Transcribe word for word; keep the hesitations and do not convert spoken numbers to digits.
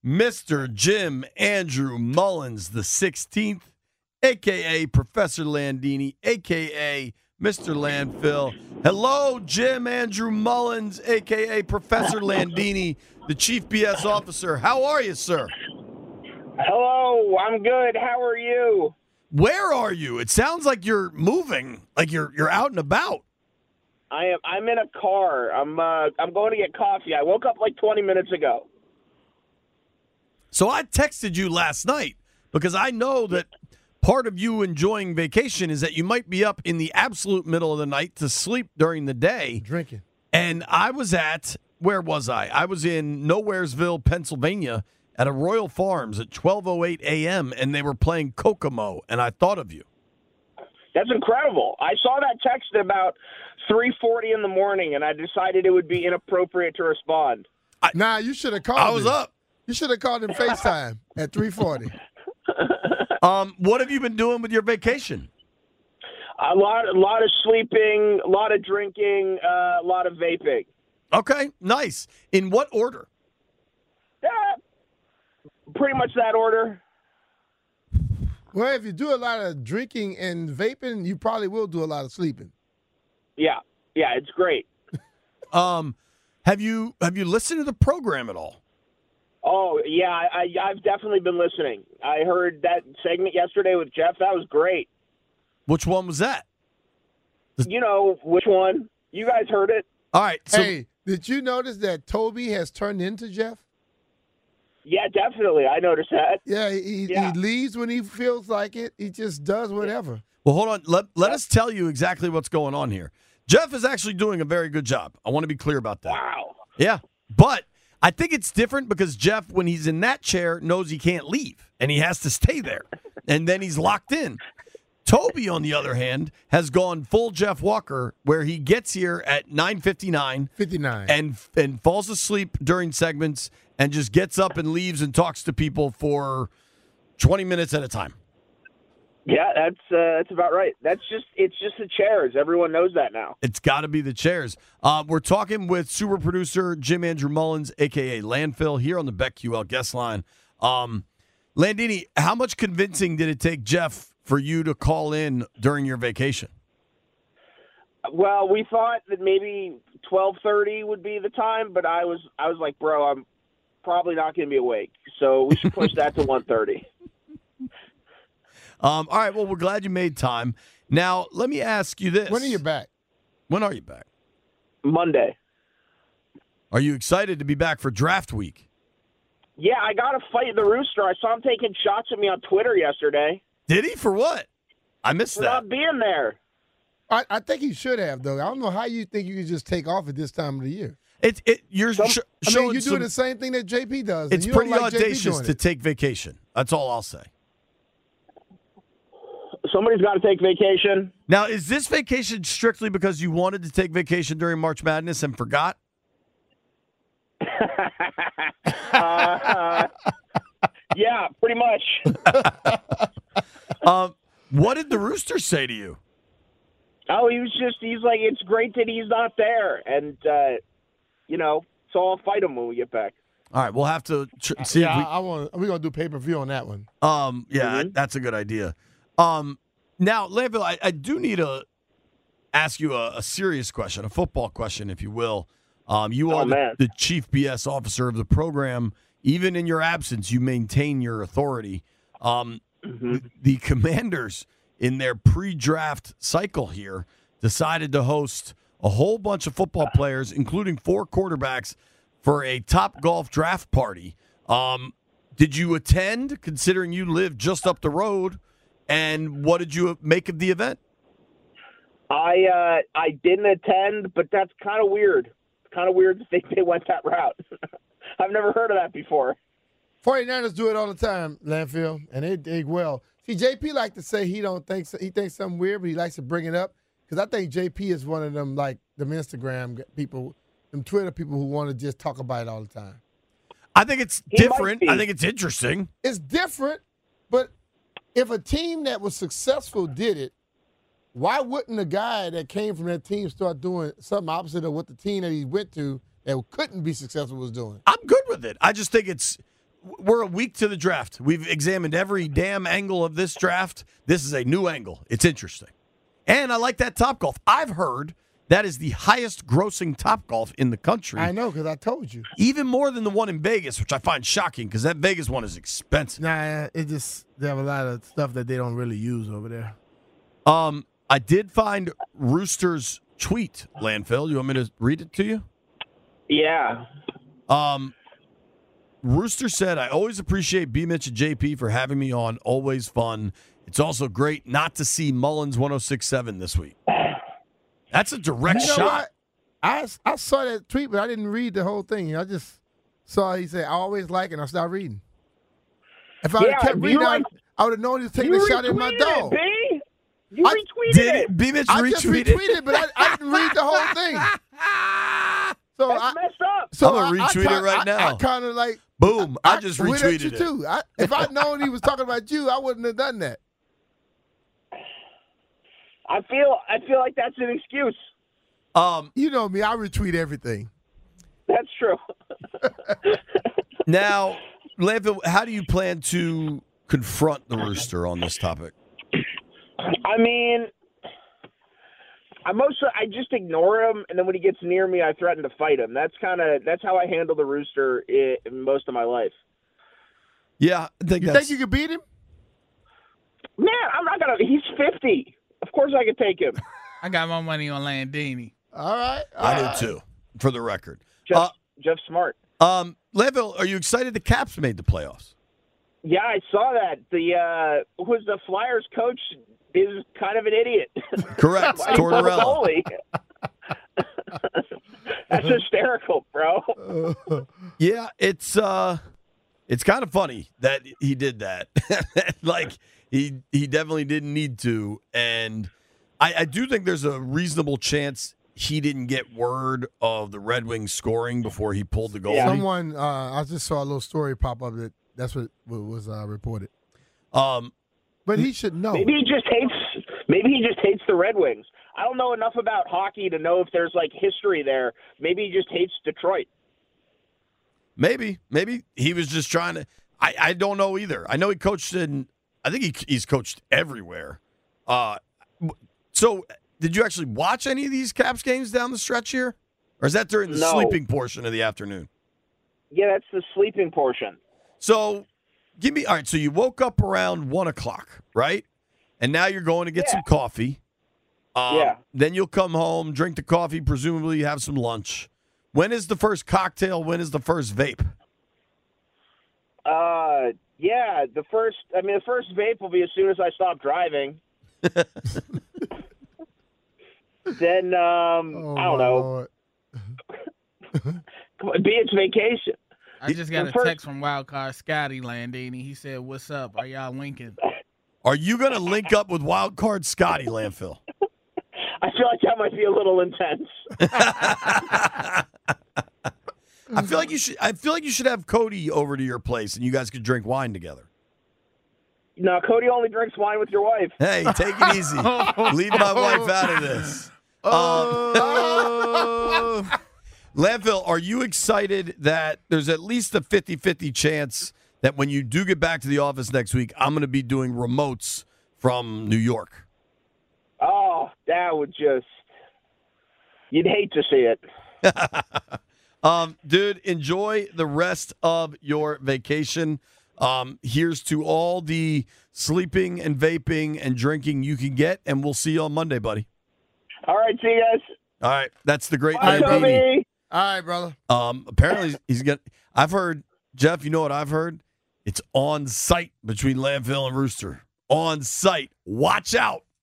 Mister Jim Andrew Mullins the sixteenth, a k a. Professor Landini, a k a. Mister Landfill. Hello, Jim Andrew Mullins, a k a. Professor Landini, the Chief B S Officer. How are you, sir? Hello, I'm good. How are you? Where are you? It sounds like you're moving, like you're you're out and about. I am. I'm in a car. I'm. Uh, I'm going to get coffee. I woke up like twenty minutes ago. So I texted you last night because I know that part of you enjoying vacation is that you might be up in the absolute middle of the night to sleep during the day. Drinking. And I was at, where was I? I was in Nowheresville, Pennsylvania at a Royal Farms at twelve oh eight a.m. and they were playing Kokomo, and I thought of you. That's incredible. I saw that text at about three forty in the morning, and I decided it would be inappropriate to respond. I, nah, you should have called I was him. up. You should have called him FaceTime at three forty. Um, what have you been doing with your vacation? A lot, a lot of sleeping, a lot of drinking, uh, a lot of vaping. Okay, nice. In what order? Yeah, pretty much that order. Well, if you do a lot of drinking and vaping, you probably will do a lot of sleeping. Yeah, yeah, it's great. Um, have you have you listened to the program at all? Oh, yeah, I, I've definitely been listening. I heard that segment yesterday with Jeff. That was great. Which one was that? You know which one. You guys heard it. All right. So, hey, did you notice that Toby has turned into Jeff? Yeah, definitely. I noticed that. Yeah, he, Yeah. he leaves when he feels like it. He just does whatever. well, hold on. Let, let us tell you exactly what's going on here. Jeff is actually doing a very good job. I want to be clear about that. Wow. Yeah. But I think it's different because Jeff, when he's in that chair, knows he can't leave, and he has to stay there, and then he's locked in. Toby, on the other hand, has gone full Jeff Walker, where he gets here at nine fifty-nine fifty-nine. and and falls asleep during segments and just gets up and leaves and talks to people for twenty minutes at a time. Yeah, that's uh, that's about right. That's just it's just the chairs. Everyone knows that now. It's got to be the chairs. Uh, we're talking with super producer Jim Andrew Mullins, a k a. Landfill, here on the BetQL guest line. Um, Landini, how much convincing did it take Jeff for you to call in during your vacation? Well, we thought that maybe twelve thirty would be the time, but I was I was like, bro, I'm probably not going to be awake, so we should push that to one thirty. Um, all right, well, we're glad you made time. Now, let me ask you this. When are you back? When are you back? Monday. Are you excited to be back for draft week? Yeah, I got to fight the rooster. I saw him taking shots at me on Twitter yesterday. Did he? For what? I missed For that. not being there. I, I think he should have, though. I don't know how you think you could just take off at this time of the year. It, it, you're Some- sh- I showing mean, you're some, doing the same thing that J P does. and it's you don't pretty like J P audacious doing to it. take vacation. That's all I'll say. Somebody's got to take vacation. Now, is this vacation strictly because you wanted to take vacation during March Madness and forgot? uh, yeah, pretty much. um, what did the Rooster say to you? Oh, he was just, he's like, it's great that he's not there. And, uh, you know, so I'll fight him when we get back. All right, we'll have to tr- see Yeah, if I, I want. We're gonna do pay per view on that one. we. Um, yeah, Mhm. that's a good idea. Um, now, Landfill, I, I do need to ask you a, a serious question, a football question, if you will. Um, you Oh, are the, man. the chief B S officer of the program. Even in your absence, you maintain your authority. Um, Mhm. the Commanders, in their pre-draft cycle here, decided to host a whole bunch of football players, including four quarterbacks, for a Top Golf draft party. Um, did you attend, considering you live just up the road? And what did you make of the event? I uh, I didn't attend, but that's kind of weird. Kind of weird to think they went that route. I've never heard of that before. forty-niners do it all the time, Landfill, and they dig well. See, J P like to say he don't think so, he thinks something weird, but he likes to bring it up because I think J P is one of them like them Instagram people, them Twitter people who want to just talk about it all the time. I think it's He might different. be. I think it's interesting. It's different, but if a team that was successful did it, why wouldn't a guy that came from that team start doing something opposite of what the team that he went to that couldn't be successful was doing? I'm good with it. I just think it's we're a week to the draft. We've examined every damn angle of this draft. This is a new angle. It's interesting. And I like that Topgolf. I've heard that is the highest grossing Topgolf in the country. I know, because I told you. Even more than the one in Vegas, which I find shocking because that Vegas one is expensive. Nah, it just, they have a lot of stuff that they don't really use over there. Um, I did find Rooster's tweet, Landfill. You want me to read it to you? Yeah. Um, Rooster said, I always appreciate B. Mitch and J P for having me on. Always fun. It's also great not to see Mullins one oh six point seven this week. That's a direct You know shot. what? I, I saw that tweet, but I didn't read the whole thing. I just saw he said, I always like it, and I stopped reading. If I Yeah, had kept you reading, like- I, I would have known he was taking You a shot at my retweeted dog. it, B. You I- retweeted Did it. B. Mitch I just retweeted? retweeted, but I, I didn't read the whole thing. So That's I, messed up. so I'm gonna I- I retweet it kinda- right I- now. I, kind of like Boom. I, just went at retweeted you it. too. I, if I'd known he was talking about you, I wouldn't have done that. I feel I feel like that's an excuse. Um, You know me, I retweet everything. That's true. now, Landfill, how do you plan to confront the Rooster on this topic? I mean, I mostly I just ignore him, and then when he gets near me, I threaten to fight him. That's kind of that's how I handle the Rooster in, in most of my life. Yeah, I think You that's, think you could beat him? Man, I'm not gonna. He's fifty. Of course, I could take him. I got my money on Landini. All right. all I right. do too, for the record. Jeff, Uh, Jeff Smart. um, Landfill, are you excited the Caps made the playoffs? Yeah, I saw that. The uh, who's the Flyers coach is kind of an idiot. Correct. Why he pulled the Tortorella. goalie? That's hysterical, bro. Yeah, it's uh it's kind of funny that he did that. Like he he definitely didn't need to, and I, I do think there's a reasonable chance he didn't get word of the Red Wings scoring before he pulled the goal. Yeah. Someone, uh, I just saw a little story pop up that that's what, what was uh, reported. Um, But he should know. Maybe he just hates. Maybe he just hates the Red Wings. I don't know enough about hockey to know if there's like history there. Maybe he just hates Detroit. maybe maybe he was just trying to. I I don't know either. I know he coached in. I think he he's coached everywhere. Uh, so did you actually watch any of these Caps games down the stretch here, or is that during the No. sleeping portion of the afternoon? Yeah, that's the sleeping portion. So, give me all right. So you woke up around one o'clock, right? And now you're going to get Yeah. some coffee. Um, Yeah. Then you'll come home, drink the coffee, presumably have some lunch. When is the first cocktail? When is the first vape? Uh, yeah, the first. I mean, the first vape will be as soon as I stop driving. Then um, Oh, I don't my know. Lord. Come on, be it's vacation. I just got The a first- text from Wildcard Scotty Landini. He said, "What's up? Are y'all linking?" Are you going to link up with Wild Card Scotty Landfill? I feel like that might be a little intense. I feel like you should. I feel like you should have Cody over to your place, and you guys could drink wine together. No, Cody only drinks wine with your wife. Hey, take it easy. Leave my wife out of this. Oh. Um, Landfill, are you excited that there's at least a fifty-fifty chance that when you do get back to the office next week, I'm going to be doing remotes from New York? Oh, that would just. You'd hate to see it. Um, dude, enjoy the rest of your vacation. Um, here's to all the sleeping and vaping and drinking you can get, and we'll see you on Monday, buddy. All right, see you guys. All right, that's the great Bye, Landini. Toby. All right, brother. Um, apparently he's got. I've heard, Jeff. You know what I've heard? It's on site between Landfill and Rooster. On site. Watch out.